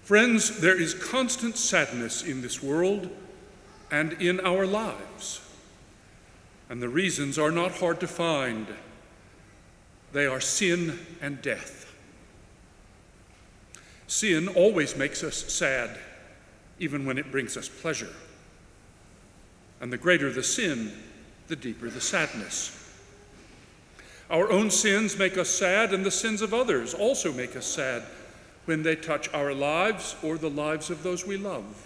Friends, there is constant sadness in this world and in our lives, and the reasons are not hard to find. They are sin and death. Sin always makes us sad, even when it brings us pleasure. And the greater the sin, the deeper the sadness. Our own sins make us sad, and the sins of others also make us sad when they touch our lives or the lives of those we love.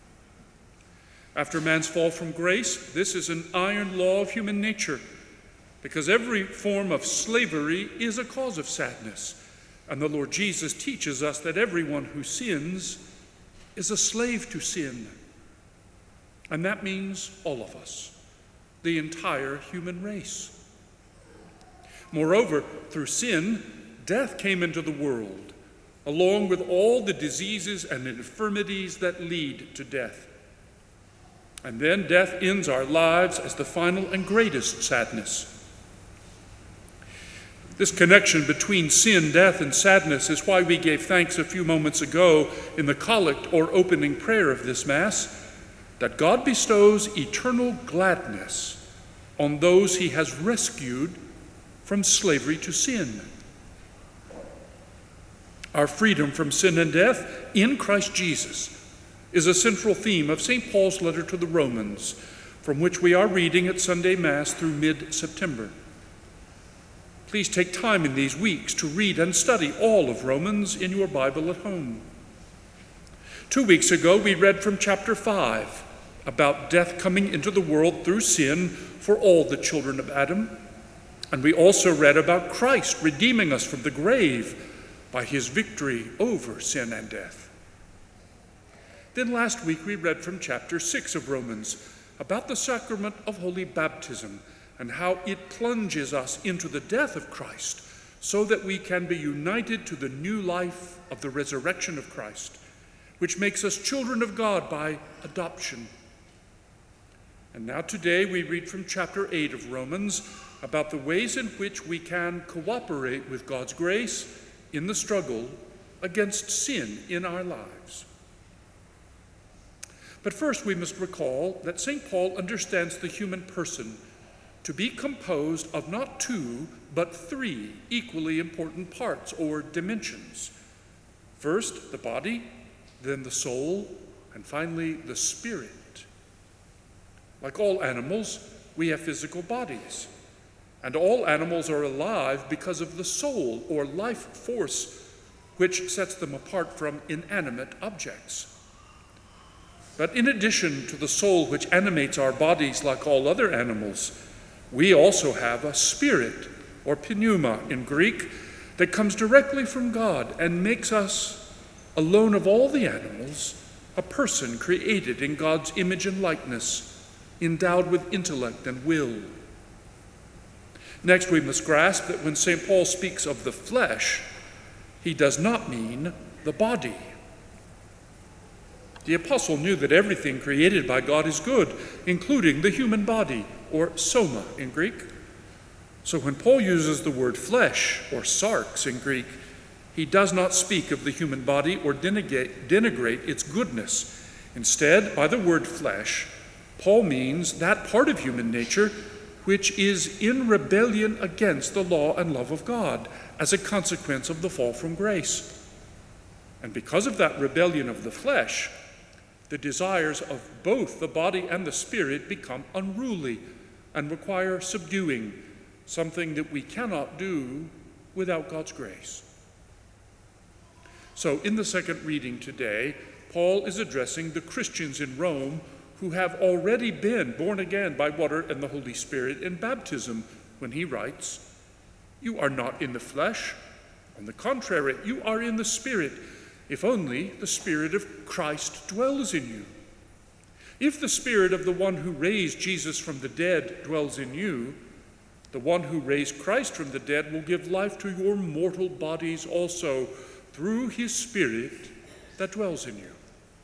After man's fall from grace, this is an iron law of human nature, because every form of slavery is a cause of sadness. And the Lord Jesus teaches us that everyone who sins is a slave to sin. And that means all of us, the entire human race. Moreover, through sin, death came into the world, along with all the diseases and infirmities that lead to death. And then death ends our lives as the final and greatest sadness. This connection between sin, death, and sadness is why we gave thanks a few moments ago in the collect or opening prayer of this Mass, that God bestows eternal gladness on those he has rescued from slavery to sin. Our freedom from sin and death in Christ Jesus is a central theme of St. Paul's letter to the Romans, from which we are reading at Sunday Mass through mid-September. Please take time in these weeks to read and study all of Romans in your Bible at home. 2 weeks ago, we read from chapter 5 about death coming into the world through sin for all the children of Adam. And we also read about Christ redeeming us from the grave by his victory over sin and death. Then last week we read from chapter 6 of Romans about the sacrament of holy baptism and how it plunges us into the death of Christ so that we can be united to the new life of the resurrection of Christ, which makes us children of God by adoption. And now today we read from chapter 8 of Romans about the ways in which we can cooperate with God's grace in the struggle against sin in our lives. But first we must recall that St. Paul understands the human person to be composed of not 2, but 3 equally important parts or dimensions. First, the body, then the soul, and finally the spirit. Like all animals, we have physical bodies, and all animals are alive because of the soul or life force which sets them apart from inanimate objects. But in addition to the soul which animates our bodies like all other animals, we also have a spirit, or pneuma in Greek, that comes directly from God and makes us, alone of all the animals, a person created in God's image and likeness, endowed with intellect and will. Next, we must grasp that when St. Paul speaks of the flesh, he does not mean the body. The apostle knew that everything created by God is good, including the human body, or soma in Greek. So when Paul uses the word flesh, or sarx in Greek, he does not speak of the human body or denigrate its goodness. Instead, by the word flesh, Paul means that part of human nature which is in rebellion against the law and love of God as a consequence of the fall from grace. And because of that rebellion of the flesh, the desires of both the body and the spirit become unruly and require subduing, something that we cannot do without God's grace. So in the second reading today, Paul is addressing the Christians in Rome who have already been born again by water and the Holy Spirit in baptism, when he writes, "You are not in the flesh. On the contrary, you are in the Spirit, if only the Spirit of Christ dwells in you. If the Spirit of the one who raised Jesus from the dead dwells in you, the one who raised Christ from the dead will give life to your mortal bodies also through his Spirit that dwells in you."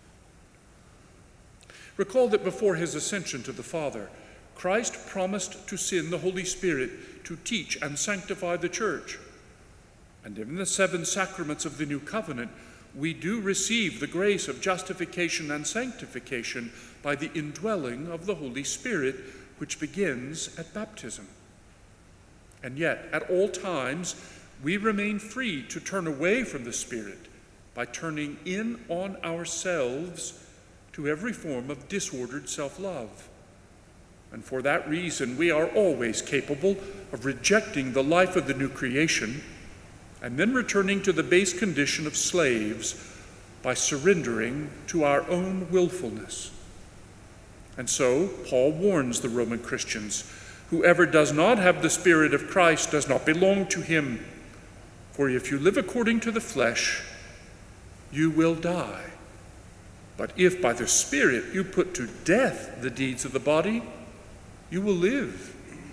Recall that before his ascension to the Father, Christ promised to send the Holy Spirit to teach and sanctify the church. And in the 7 sacraments of the New Covenant, we do receive the grace of justification and sanctification by the indwelling of the Holy Spirit, which begins at baptism. And yet, at all times, we remain free to turn away from the Spirit by turning in on ourselves to every form of disordered self-love. And for that reason, we are always capable of rejecting the life of the new creation and then returning to the base condition of slaves by surrendering to our own willfulness. And so, Paul warns the Roman Christians, whoever does not have the Spirit of Christ does not belong to him. For if you live according to the flesh, you will die. But if by the Spirit you put to death the deeds of the body, you will live.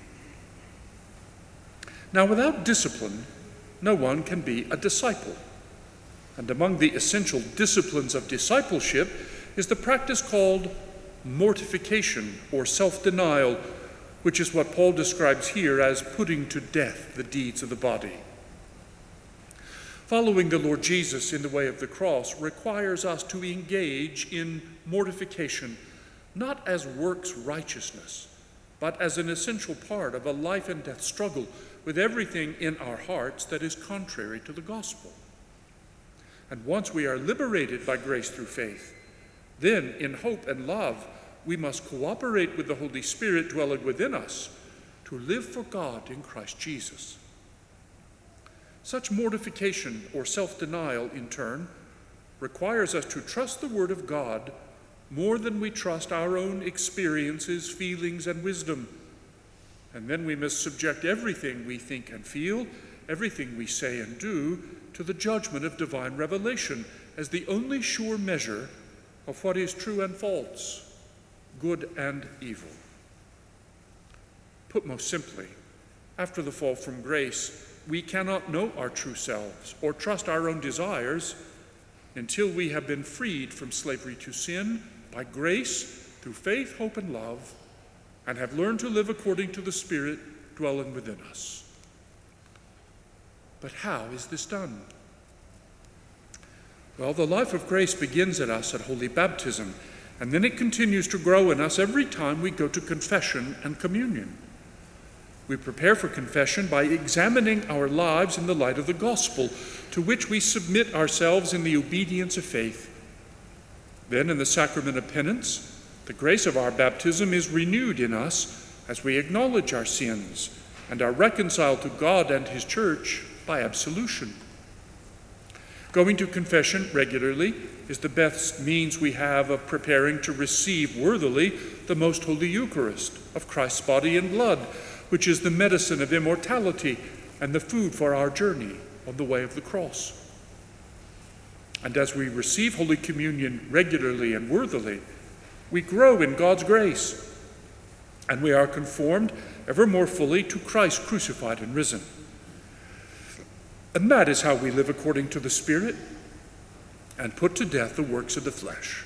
Now, without discipline, no one can be a disciple. And among the essential disciplines of discipleship is the practice called mortification or self-denial, which is what Paul describes here as putting to death the deeds of the body. Following the Lord Jesus in the way of the cross requires us to engage in mortification, not as works righteousness, but as an essential part of a life and death struggle with everything in our hearts that is contrary to the gospel. And once we are liberated by grace through faith, then in hope and love, we must cooperate with the Holy Spirit dwelling within us to live for God in Christ Jesus. Such mortification or self-denial, in turn, requires us to trust the Word of God more than we trust our own experiences, feelings, and wisdom. And then we must subject everything we think and feel, everything we say and do, to the judgment of divine revelation as the only sure measure of what is true and false, good and evil. Put most simply, after the fall from grace, we cannot know our true selves or trust our own desires until we have been freed from slavery to sin by grace through faith, hope, and love, and have learned to live according to the Spirit dwelling within us. But how is this done? Well, the life of grace begins in us at holy baptism, and then it continues to grow in us every time we go to confession and communion. We prepare for confession by examining our lives in the light of the gospel, to which we submit ourselves in the obedience of faith. Then, in the sacrament of penance, the grace of our baptism is renewed in us as we acknowledge our sins and are reconciled to God and His church by absolution. Going to confession regularly is the best means we have of preparing to receive worthily the most holy Eucharist of Christ's body and blood, which is the medicine of immortality and the food for our journey on the way of the cross. And as we receive Holy Communion regularly and worthily, we grow in God's grace, and we are conformed ever more fully to Christ crucified and risen. And that is how we live according to the Spirit and put to death the works of the flesh.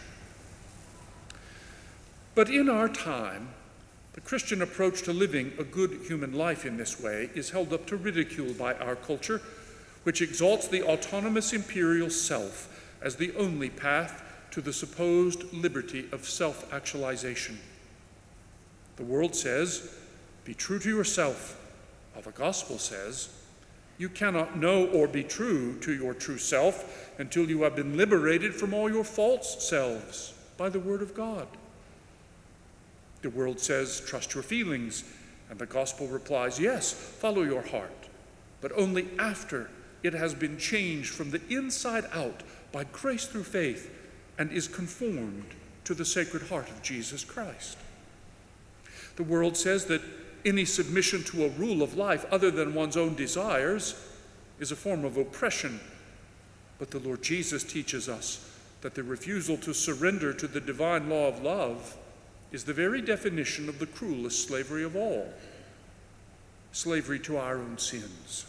But in our time, the Christian approach to living a good human life in this way is held up to ridicule by our culture, which exalts the autonomous imperial self as the only path to the supposed liberty of self-actualization. The world says, be true to yourself, while the gospel says, you cannot know or be true to your true self until you have been liberated from all your false selves by the word of God. The world says, trust your feelings, and the gospel replies, yes, follow your heart, but only after it has been changed from the inside out by grace through faith and is conformed to the Sacred Heart of Jesus Christ. The world says that any submission to a rule of life other than one's own desires is a form of oppression, but the Lord Jesus teaches us that the refusal to surrender to the divine law of love is the very definition of the cruelest slavery of all, slavery to our own sins.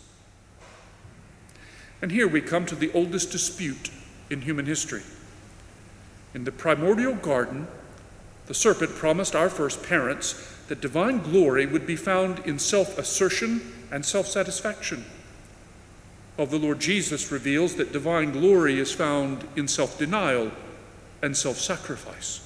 And here we come to the oldest dispute in human history. In the primordial garden, the serpent promised our first parents that divine glory would be found in self-assertion and self-satisfaction. of the Lord Jesus reveals that divine glory is found in self-denial and self-sacrifice.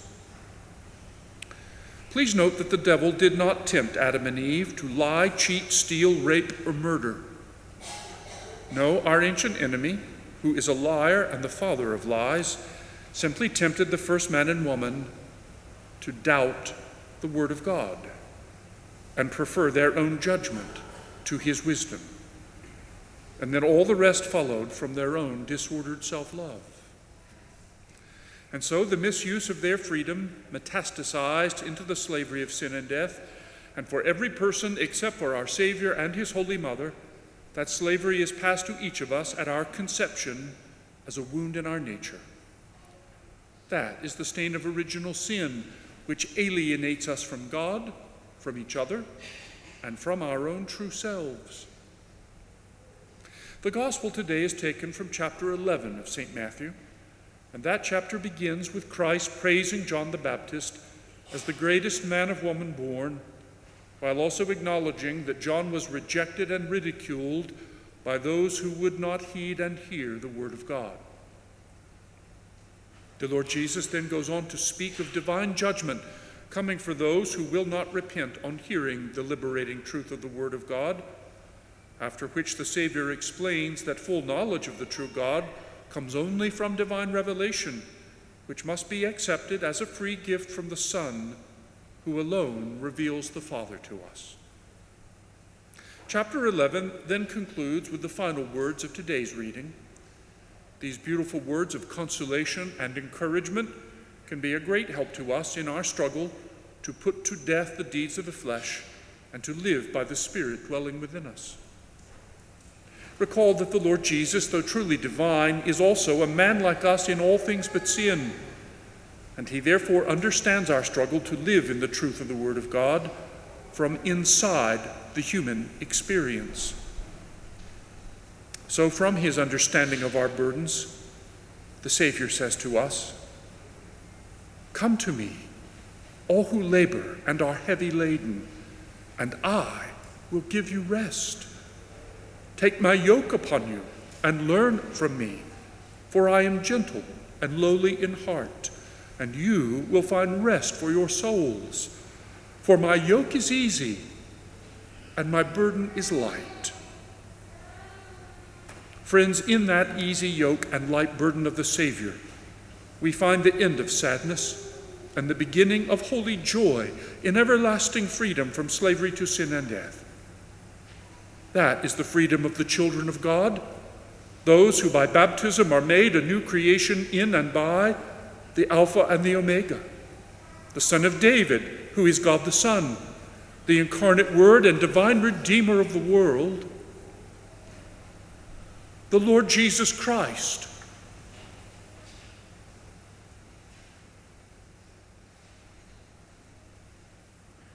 Please note that the devil did not tempt Adam and Eve to lie, cheat, steal, rape, or murder. No, our ancient enemy, who is a liar and the father of lies, simply tempted the first man and woman to doubt the word of God and prefer their own judgment to his wisdom. And then all the rest followed from their own disordered self-love. And so the misuse of their freedom metastasized into the slavery of sin and death, and for every person except for our Savior and his Holy Mother, that slavery is passed to each of us at our conception as a wound in our nature. That is the stain of original sin, which alienates us from God, from each other, and from our own true selves. The gospel today is taken from chapter 11 of St. Matthew, and that chapter begins with Christ praising John the Baptist as the greatest man of woman born, while also acknowledging that John was rejected and ridiculed by those who would not heed and hear the word of God. The Lord Jesus then goes on to speak of divine judgment coming for those who will not repent on hearing the liberating truth of the word of God, after which the Savior explains that full knowledge of the true God comes only from divine revelation, which must be accepted as a free gift from the Son, who alone reveals the Father to us. Chapter 11 then concludes with the final words of today's reading. These beautiful words of consolation and encouragement can be a great help to us in our struggle to put to death the deeds of the flesh and to live by the Spirit dwelling within us. Recall that the Lord Jesus, though truly divine, is also a man like us in all things but sin, and he therefore understands our struggle to live in the truth of the Word of God from inside the human experience. So from his understanding of our burdens, the Savior says to us, "Come to me, all who labor and are heavy laden, and I will give you rest. Take my yoke upon you and learn from me, for I am gentle and lowly in heart, and you will find rest for your souls. For my yoke is easy and my burden is light." Friends, in that easy yoke and light burden of the Savior, we find the end of sadness and the beginning of holy joy in everlasting freedom from slavery to sin and death. That is the freedom of the children of God, those who by baptism are made a new creation in and by the Alpha and the Omega, the Son of David, who is God the Son, the incarnate Word and divine Redeemer of the world, the Lord Jesus Christ,